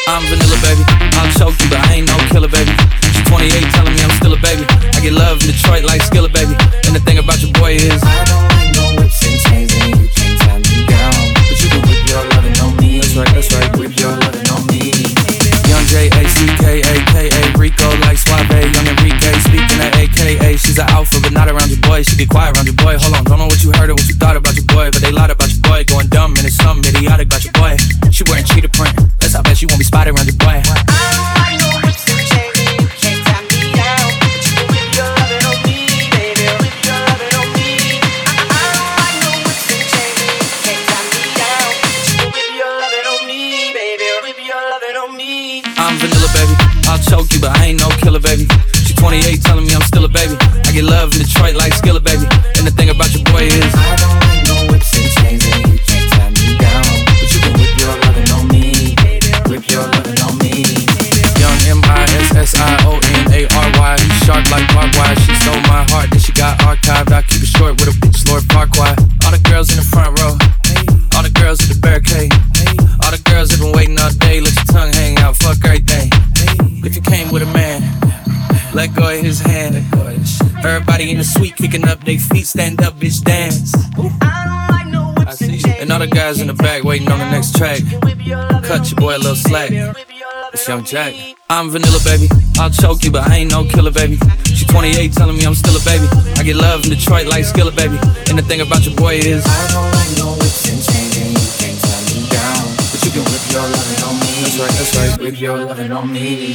I'm vanilla, baby. I'll choke you, but I ain't no killer, baby. She 28, telling me I'm still a baby. I get love in Detroit like Skillet, baby. And the thing about your boy is I don't like no whips and chains, and you can't tie me down. But you can whip your lovin' on me. That's right, whip your lovin' on me. Young J-A-C-K-A-K-A Rico like Suave, young Enrique. Speaking of AKA, she's an alpha, but not around your boy. She be quiet around your boy. Hold on, don't know what you heard or what you thought about your boy, but they lied about your boy. Going dumb and it's something idiotic about your boy. She wearing cheetah print, that's how bad she won't be spotted around your boy. I'm vanilla, baby. I'll choke you, but I ain't no killer, baby. She 28, telling me I'm still a baby. I get love in Detroit like Skillet, baby. And the thing about your boy is I don't like no whips and chains, and you can't tie me down. But you can whip your lovin' on me. Whip your lovin' on me. Young M-I-S-S-I-O-N-A-R-Y. He's sharp like barbed wire. She stole my heart, then she got archived. I keep it short with a bitch, Lord Farquaad. All the girls in the front row, all the girls at the barricade, all the girls that been waiting all day. Let your tongue hang out, fuck everything. If you came with a man, let go of his hand. Everybody in the suite kicking up their feet, stand up, bitch, dance. I see you. And all the guys in the back waiting on the next track. Cut your boy a little slack. It's Young Jack. I'm vanilla, baby. I'll choke you, but I ain't no killer, baby. She 28, telling me I'm still a baby. I get love in Detroit like Skillet, baby. And the thing about your boy is I don't like no whips and chains, and you can't tie me down. But you can whip your lovin' on me. that's right. Whip your lovin' on me.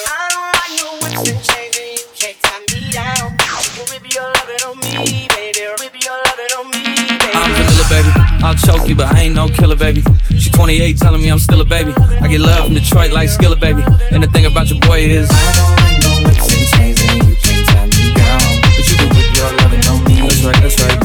I'm vanilla, baby. I'll choke you, but I ain't no killer, baby. She 28, telling me I'm still a baby. I get love in Detroit like Skillet, baby. And the thing about your boy is I don't like no whips and chains, and you can't tie me down. But you can whip your lovin' on me. That's right.